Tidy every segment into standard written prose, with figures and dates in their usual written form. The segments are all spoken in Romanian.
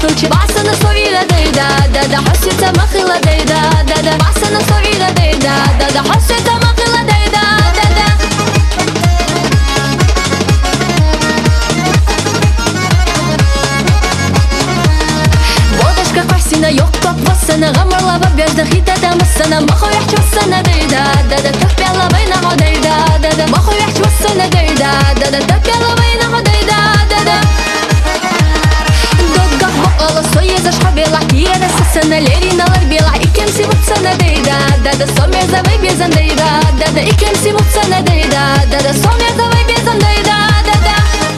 Ночи басана совила дейда, да хосица махила дейда, да басана совила дейда, да хосица махила дейда, да. Водашка квасина yok pop васана, гамарлава бежда хитата масана, махо яхч васана дейда, да тапяла вайна дейда, да махо яхч васана дейда, да тапяла вайна дейда, да. Alla soye zashkhabela tira sasana lerina larbela ikem si mutsana deida da sommer zavay bezan deida da ikem si mutsana deida da sommer zavay bezan deida da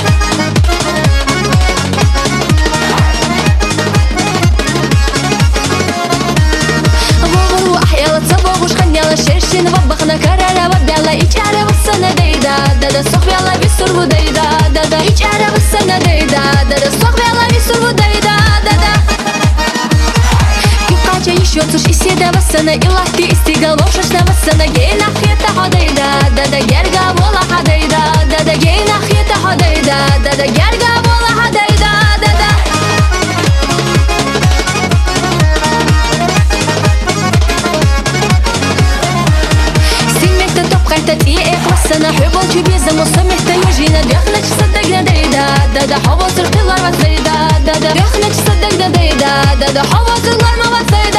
Vovuru ahyala tsabogush khanyala shershin vabakhna karala vabela ichara vasana deida da sokhbela bisurvu deida da ichara vasana deida da sokhbela bisurvu deida еще цуш и седа васана и лахти истигал вошашна васана гейна хета ходейда да герга вола ходейда да гейна хета ходейда да герга вола ходейда да Симмекта топ хайта ти васана хубол чубеза мусамекта южина дехнач садагна дейда да хавозыр кылар васейда да дехнач садагна дейда да хавозыр ларма васейда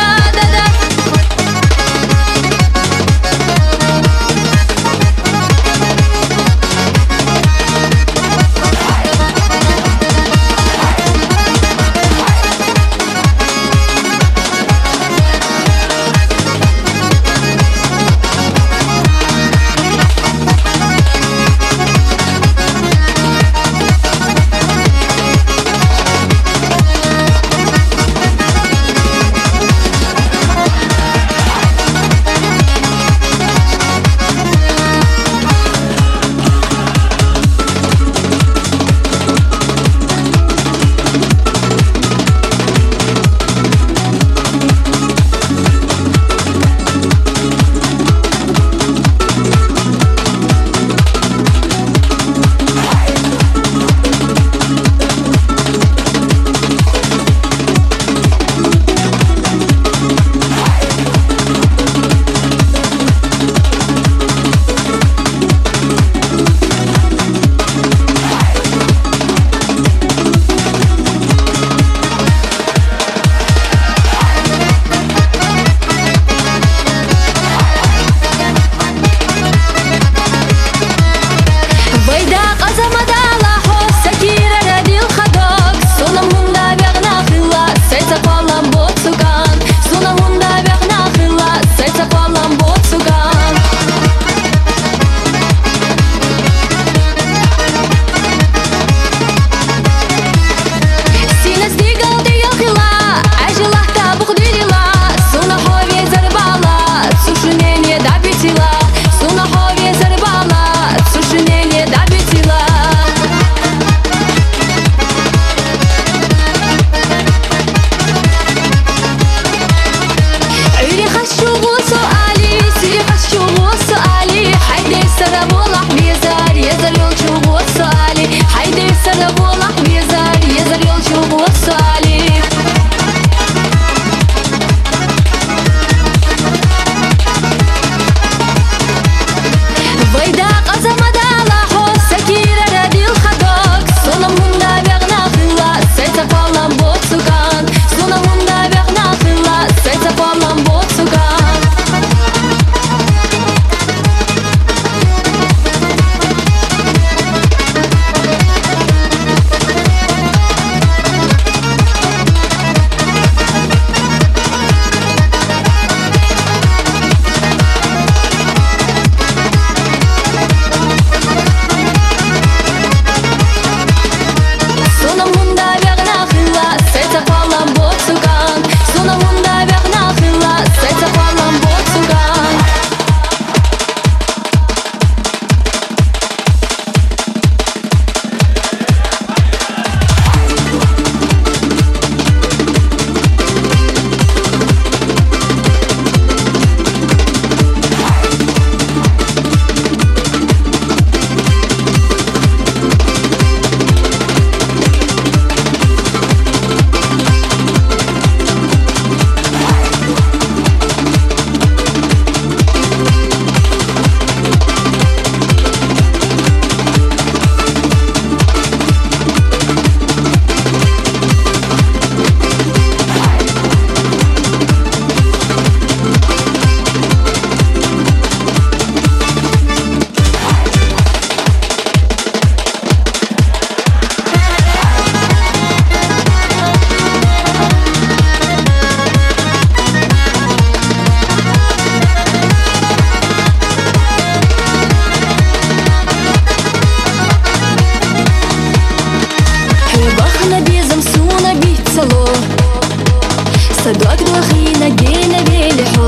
Садок двохина гена велихо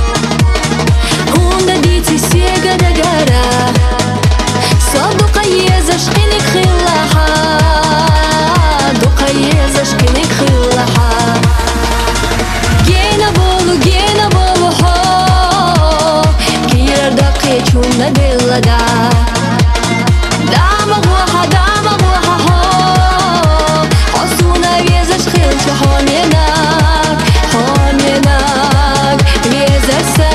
Унда дити сега дагара Садука еза шкиник хиллаха Дука еза шкиник хиллаха Гена болу хо Кирар да qechuna dillada Dama guha ho Osuna veza shkhilcha homenak Veza sa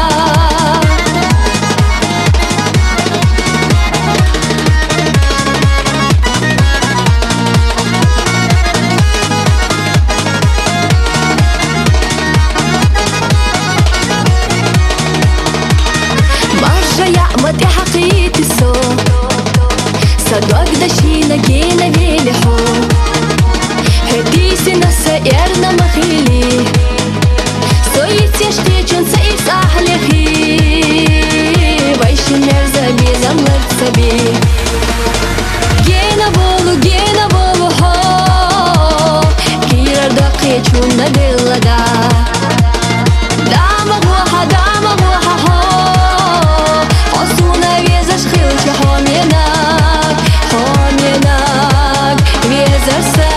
متى حقيقي سو صدق دشينا جينا فيلحو هديسي نسا إرنا مخيلي سويت يشتيجن سيف أحلخي ويشي نرزا بيزم لرسبي جينا بولو هو كيرار دقيقون ندلدا داما غوحا هو Osuna veza shkhilcha homenak Veza sa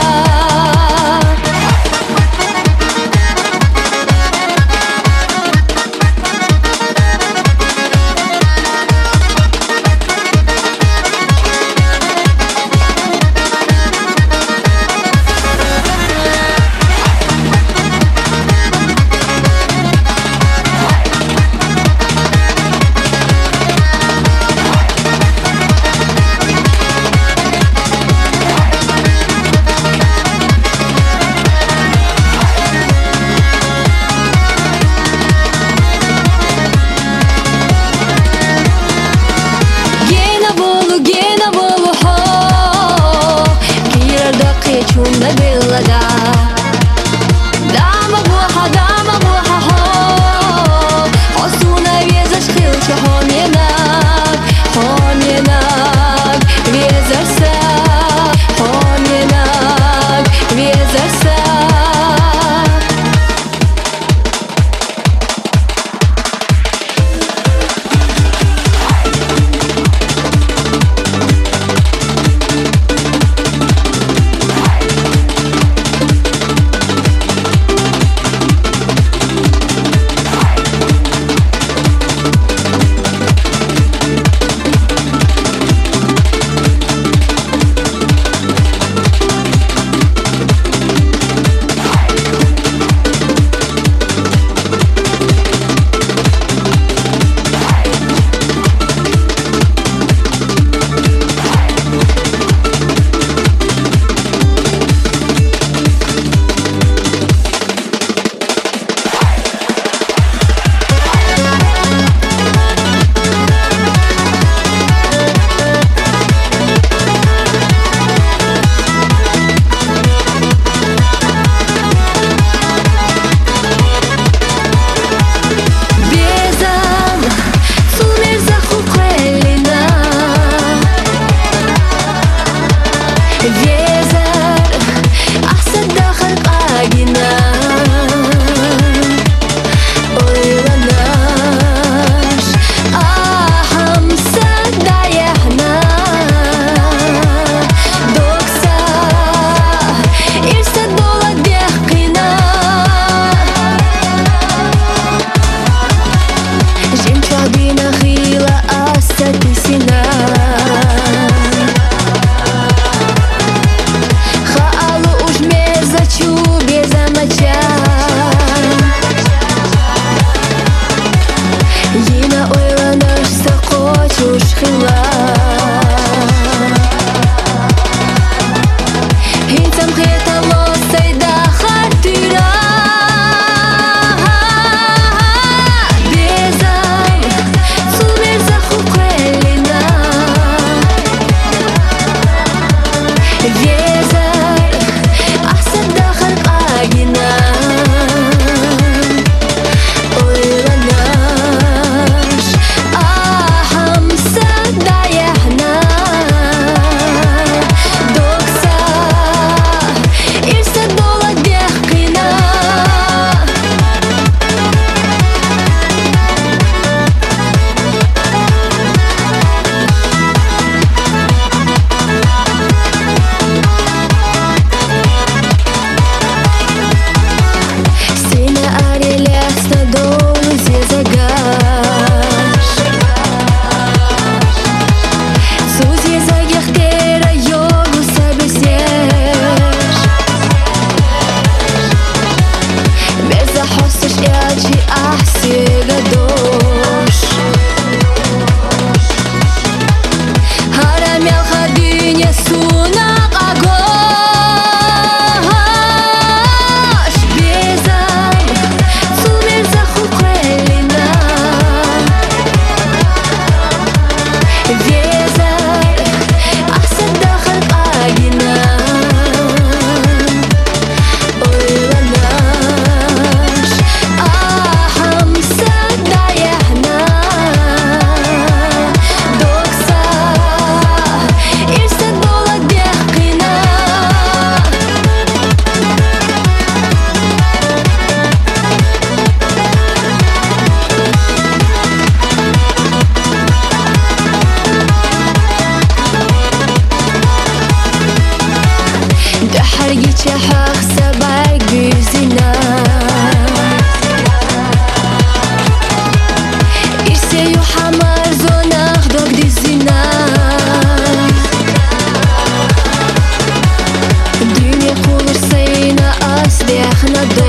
أحلى